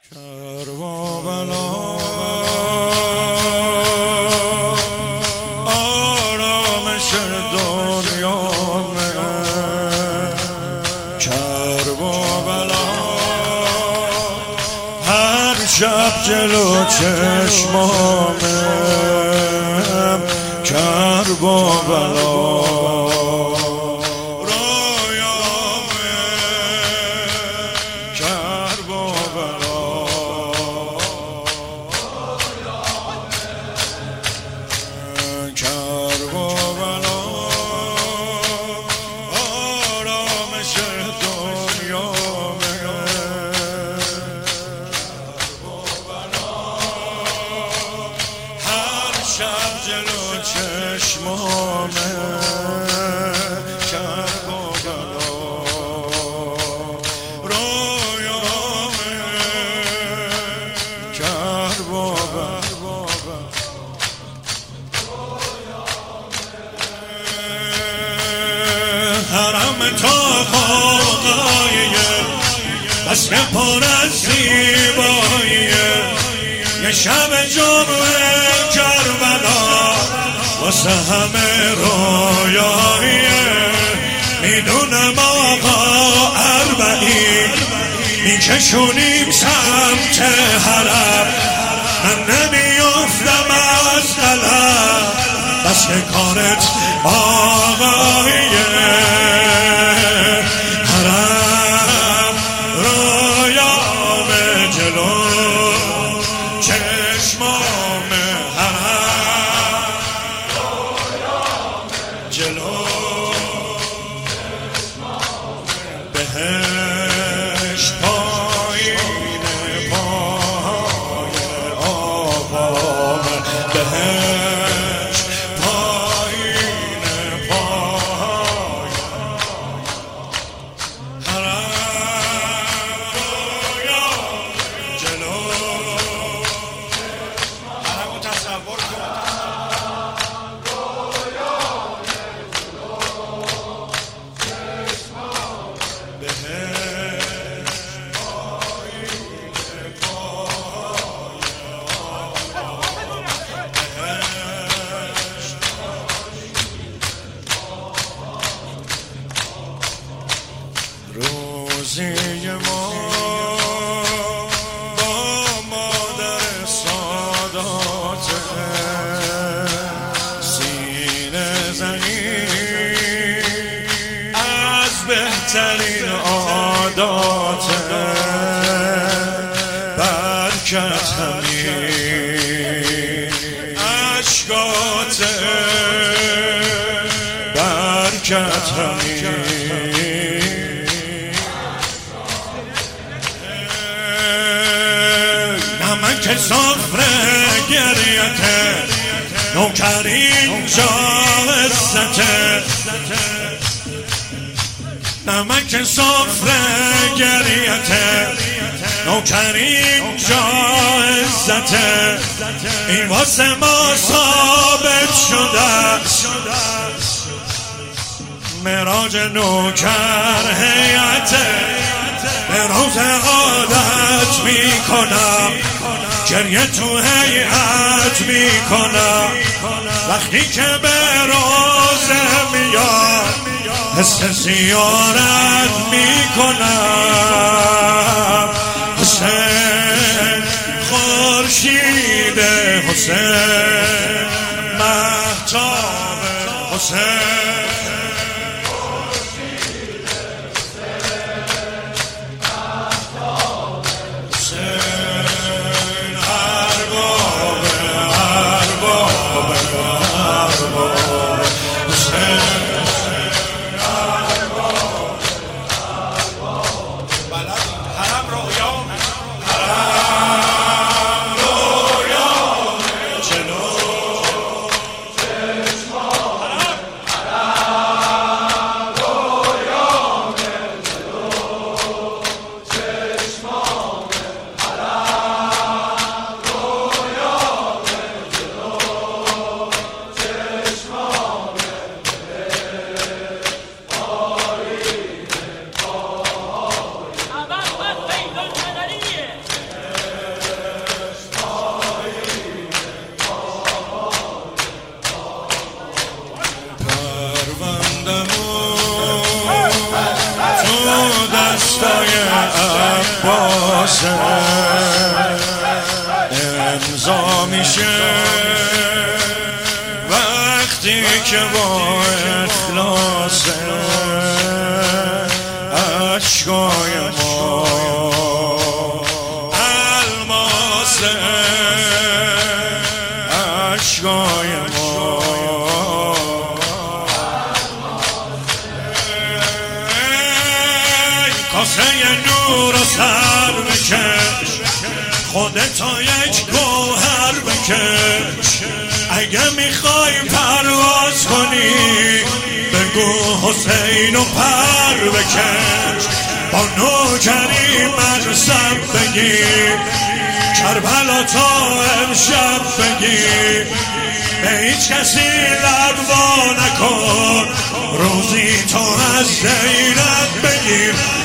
کربلا آرامش دنیامه، کربلا هر شب جلو چشمامه، کربلا شب جلو چشمامه، کربلا رویامه، کربلا حرم تا خاقاییه، بس که پر از زیباییه، یه شب جمعه کربلا واسه همه رویاییه. میدونم آقا اربعین میکشونیم سمت حرم، من نمیافتم از قلم، بس که کارت آقاییه. حرم رویامه، جلو چشمامه، حرم جلو بهشت پایین پای آقامه، بهشت پایین پای حرم جلو حرمو تصور کن. روزی ما با مادر سادات، سینه زنی از بهترین عادات، برکت همین عشقات، برکت همین نمک سفره گریته، نوکرین جا عزته، نمک سفره گریته، نوکرین جا عزته، این واسه ما ثابت شده، معراج نوکر هیئته. به روز عادت میکنم، گریه تو هیئت میکنم، وقتی که به روزه میاد حس زیارت میکنم. حسین خورشید، حسین مهتاب، حسین عباسه امضا میشه وقتی که با اخلاصه اشکای ما الماسه اشکای ما کاسه نور و سر بکش خودتا یک گوهر بکش اگه میخوای پرواز کنی بگو حسین و پر بکش با نوکری منصب بگیر کربلا تا امشب بگیر به هیچ کسی لب وا نکن روزی تو از زینت بگیر